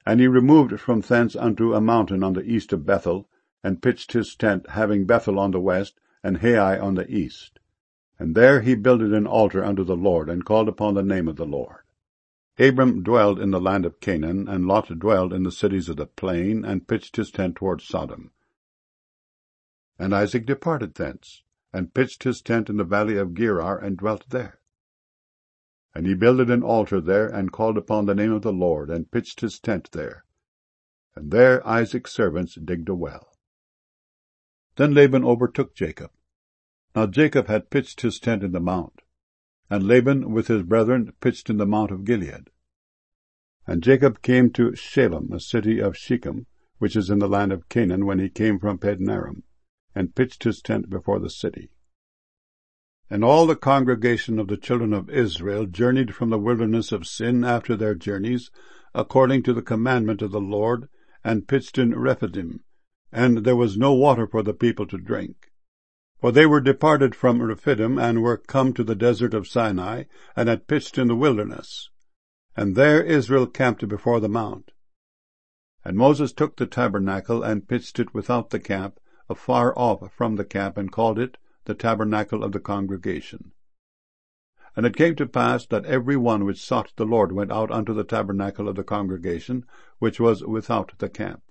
And he removed from thence unto a mountain on the east of Bethel, and pitched his tent, having Bethel on the west, and Hai on the east. And there he builded an altar unto the Lord, and called upon the name of the Lord. Abram dwelled in the land of Canaan, and Lot dwelled in the cities of the plain, and pitched his tent toward Sodom. And Isaac departed thence, and pitched his tent in the valley of Gerar, and dwelt there. And he builded an altar there, and called upon the name of the Lord, and pitched his tent there. And there Isaac's servants digged a well. Then Laban overtook Jacob. Now Jacob had pitched his tent in the mount, and Laban with his brethren pitched in the mount of Gilead. And Jacob came to Shalem, a city of Shechem, which is in the land of Canaan, when he came from Padanaram, and pitched his tent before the city. And all the congregation of the children of Israel journeyed from the wilderness of Sin after their journeys, according to the commandment of the Lord, and pitched in Rephidim, and there was no water for the people to drink. For they were departed from Rephidim, and were come to the desert of Sinai, and had pitched in the wilderness. And there Israel camped before the mount. And Moses took the tabernacle, and pitched it without the camp, afar off from the camp, and called it the tabernacle of the congregation. And it came to pass that every one which sought the Lord went out unto the tabernacle of the congregation, which was without the camp.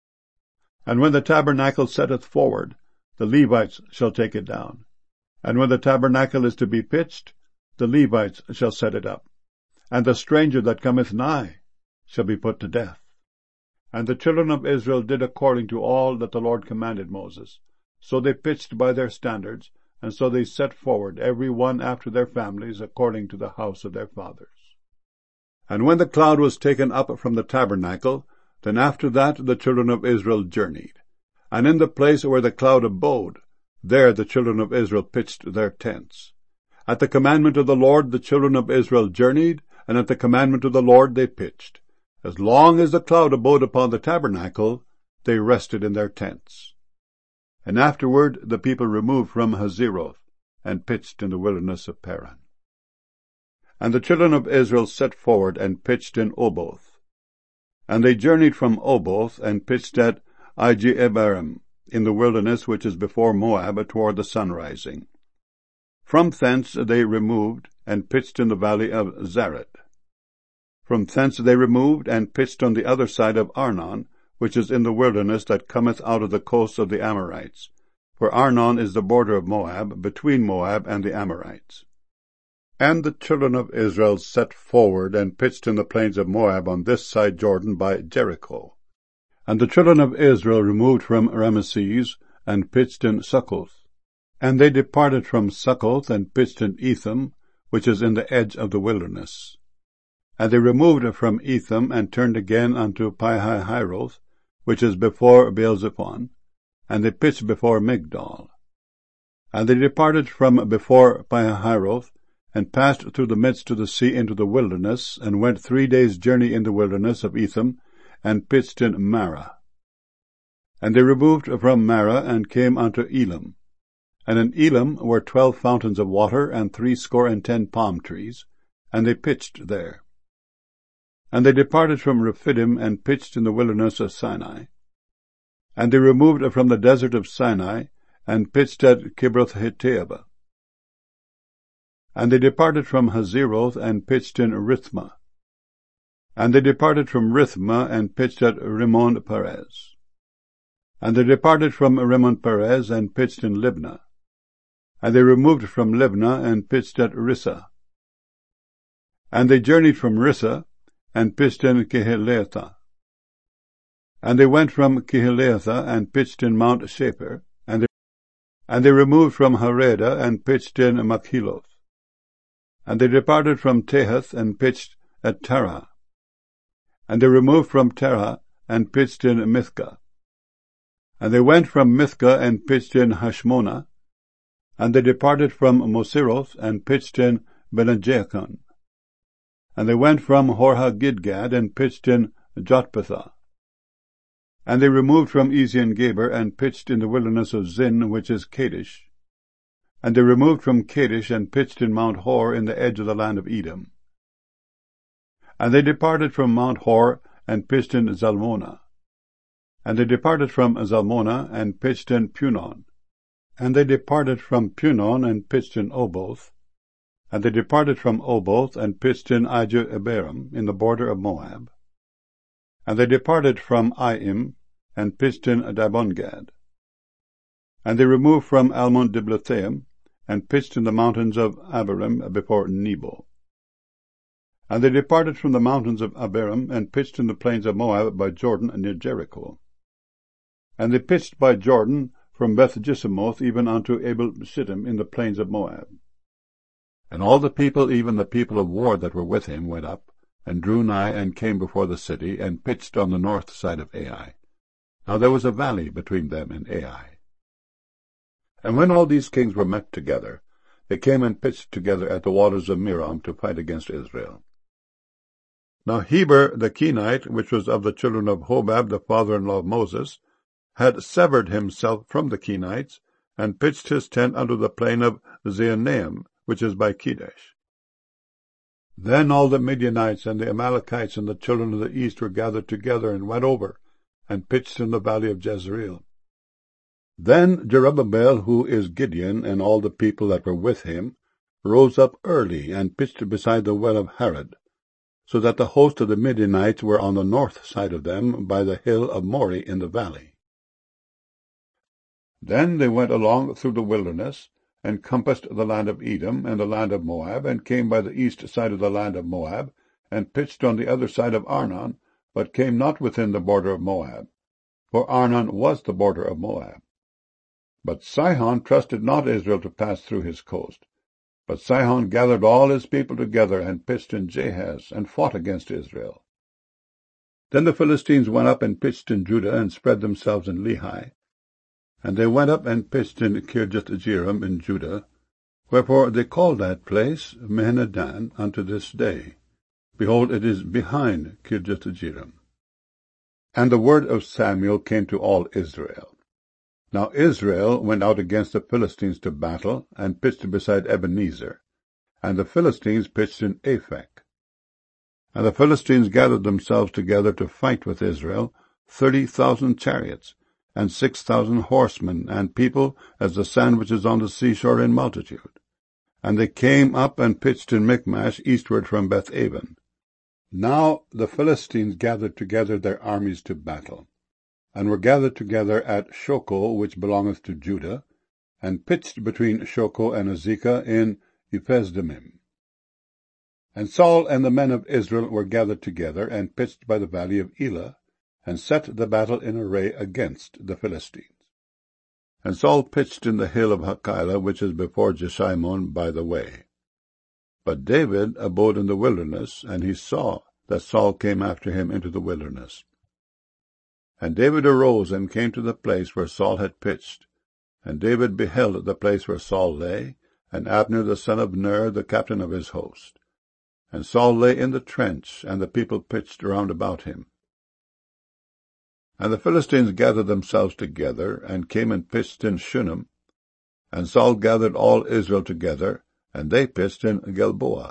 And when the tabernacle setteth forward, the Levites shall take it down. And when the tabernacle is to be pitched, the Levites shall set it up. And the stranger that cometh nigh shall be put to death. And the children of Israel did according to all that the Lord commanded Moses. So they pitched by their standards, and so they set forward, every one after their families, according to the house of their fathers. And when the cloud was taken up from the tabernacle, then after that the children of Israel journeyed. And in the place where the cloud abode, there the children of Israel pitched their tents. At the commandment of the Lord the children of Israel journeyed, and at the commandment of the Lord they pitched. As long as the cloud abode upon the tabernacle, they rested in their tents. And afterward the people removed from Hazeroth, and pitched in the wilderness of Paran. And the children of Israel set forward, and pitched in Oboth. And they journeyed from Oboth, and pitched at Ijeabarim, in the wilderness which is before Moab, toward the sunrising. From thence they removed, and pitched in the valley of Zaret. From thence they removed, and pitched on the other side of Arnon, which is in the wilderness that cometh out of the coast of the Amorites. For Arnon is the border of Moab, between Moab and the Amorites. And the children of Israel set forward, and pitched in the plains of Moab on this side Jordan by Jericho. And the children of Israel removed from Rameses, and pitched in Succoth. And they departed from Succoth, and pitched in Etham, which is in the edge of the wilderness. And they removed from Etham, and turned again unto Pihahiroth, which is before Baal-zephon, and they pitched before Migdol. And they departed from before Pihahiroth, and passed through the midst of the sea into the wilderness, and went 3 days' journey in the wilderness of Etham, and pitched in Marah. And they removed from Marah, and came unto Elam. And in Elam were 12 fountains of water, and 70 palm trees, and they pitched there. And they departed from Rephidim, and pitched in the wilderness of Sinai. And they removed from the desert of Sinai, and pitched at Kibroth-Hattaavah. And they departed from Hazeroth, and pitched in Rithmah. And they departed from Rithmah, and pitched at Rimmon-Perez. And they departed from Rimmon-Perez, and pitched in Libnah. And they removed from Libnah, and pitched at Rissah. And they journeyed from Rissah, and pitched in Kehelathah. And they went from Kehelathah, and pitched in Mount Shapir. And they removed from Harada, and pitched in Makheloth. And they departed from Tehath, and pitched at Terah. And they removed from Terah, and pitched in Mithkah. And they went from Mithkah, and pitched in Hashmonah. And they departed from Moseroth, and pitched in Benajacon. And they went from Horhagidgad, and pitched in Jotbathah. And they removed from Ezion-Geber, and pitched in the wilderness of Zin, which is Kadesh. And they removed from Kadesh, and pitched in Mount Hor, in the edge of the land of Edom. And they departed from Mount Hor, and pitched in Zalmona. And they departed from Zalmona, and pitched in Punon. And they departed from Punon, and pitched in Oboth. And they departed from Oboth, and pitched in Ijah-Abarim, in the border of Moab. And they departed from Aim, and pitched in Dibongad. And they removed from Almon-Diblathaim, and pitched in the mountains of Abarim before Nebo. And they departed from the mountains of Abarim, and pitched in the plains of Moab by Jordan near Jericho. And they pitched by Jordan from Beth-Jeshimoth even unto Abel-Shittim in the plains of Moab. And all the people, even the people of war that were with him, went up, and drew nigh, and came before the city, and pitched on the north side of Ai. Now there was a valley between them and Ai. And when all these kings were met together, they came and pitched together at the waters of Merom to fight against Israel. Now Heber the Kenite, which was of the children of Hobab, the father-in-law of Moses, had severed himself from the Kenites, and pitched his tent unto the plain of Zaanaim, which is by Kedesh. Then all the Midianites and the Amalekites and the children of the east were gathered together, and went over, and pitched in the valley of Jezreel. Then Jerubbaal, who is Gideon, and all the people that were with him, rose up early, and pitched beside the well of Harod, so that the host of the Midianites were on the north side of them, by the hill of Moreh in the valley. Then they went along through the wilderness, and compassed the land of Edom and the land of Moab, and came by the east side of the land of Moab, and pitched on the other side of Arnon, but came not within the border of Moab, for Arnon was the border of Moab. But Sihon trusted not Israel to pass through his coast. But Sihon gathered all his people together, and pitched in Jahaz, and fought against Israel. Then the Philistines went up and pitched in Judah, and spread themselves in Lehi. And they went up and pitched in Kirjath-jearim in Judah, wherefore they call that place Mehenedan unto this day. Behold, it is behind Kirjath-jearim. And the word of Samuel came to all Israel. Now Israel went out against the Philistines to battle, and pitched beside Ebenezer, and the Philistines pitched in Aphek. And the Philistines gathered themselves together to fight with Israel, 30,000 chariots, and 6,000 horsemen, and people as the sand which is on the seashore in multitude. And they came up and pitched in Michmash eastward from Beth-aven. Now the Philistines gathered together their armies to battle, and were gathered together at Shoko, which belongeth to Judah, and pitched between Shoko and Azekah in Ephesdammim. And Saul and the men of Israel were gathered together, and pitched by the valley of Elah, and set the battle in array against the Philistines. And Saul pitched in the hill of Hachilah, which is before Jeshimon by the way. But David abode in the wilderness, and he saw that Saul came after him into the wilderness. And David arose and came to the place where Saul had pitched. And David beheld the place where Saul lay, and Abner the son of Ner, the captain of his host. And Saul lay in the trench, and the people pitched round about him. And the Philistines gathered themselves together, and came and pitched in Shunem. And Saul gathered all Israel together, and they pitched in Gilboa.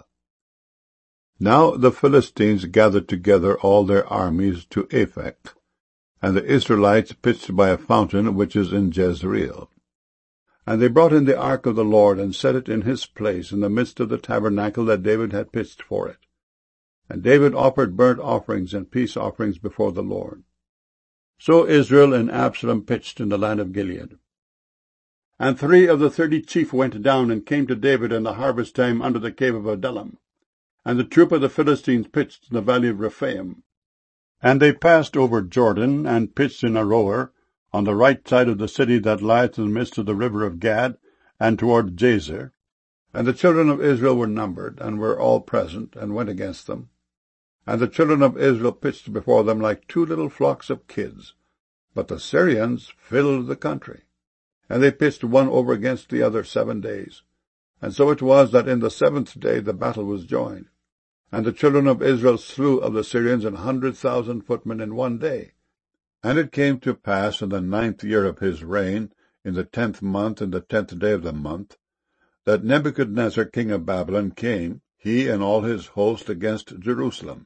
Now the Philistines gathered together all their armies to Aphek, and the Israelites pitched by a fountain which is in Jezreel. And they brought in the ark of the Lord, and set it in his place in the midst of the tabernacle that David had pitched for it. And David offered burnt offerings and peace offerings before the Lord. So Israel and Absalom pitched in the land of Gilead. And 3 of the 30 chief went down, and came to David in the harvest time under the cave of Adullam. And the troop of the Philistines pitched in the valley of Rephaim. And they passed over Jordan, and pitched in Aroer, on the right side of the city that lieth in the midst of the river of Gad, and toward Jazer. And the children of Israel were numbered, and were all present, and went against them. And the children of Israel pitched before them like 2 little flocks of kids. But the Syrians filled the country. And they pitched one over against the other 7 days. And so it was that in the 7th day the battle was joined. And the children of Israel slew of the Syrians 100,000 footmen in 1 day. And it came to pass in the 9th year of his reign, in the 10th month, in the 10th day of the month, that Nebuchadnezzar king of Babylon came, he and all his host, against Jerusalem,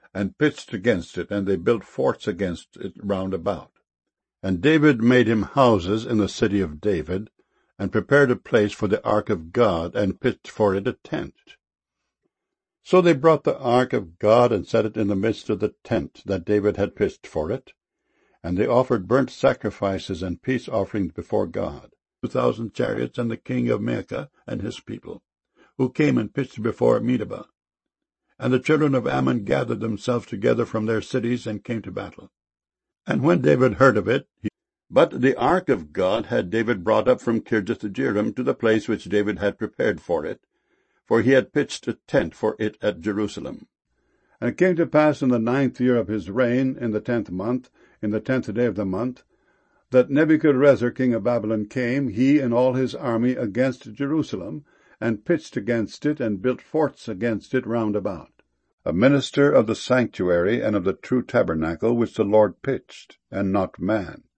and pitched against it, and they built forts against it round about. And David made him houses in the city of David, and prepared a place for the ark of God, and pitched for it a tent. So they brought the ark of God, and set it in the midst of the tent that David had pitched for it. And they offered burnt sacrifices and peace offerings before God, 2,000 chariots, and the king of Maacah and his people, who came and pitched before Medeba. And the children of Ammon gathered themselves together from their cities, and came to battle. And when David heard of it, But the ark of God had David brought up from Kirjath-jearim to the place which David had prepared for it, for he had pitched a tent for it at Jerusalem. And it came to pass in the 9th year of his reign, in the 10th month, in the 10th day of the month, that Nebuchadrezzar king of Babylon came, he and all his army, against Jerusalem, and pitched against it, and built forts against it round about. A minister of the sanctuary and of the true tabernacle which the Lord pitched, and not man.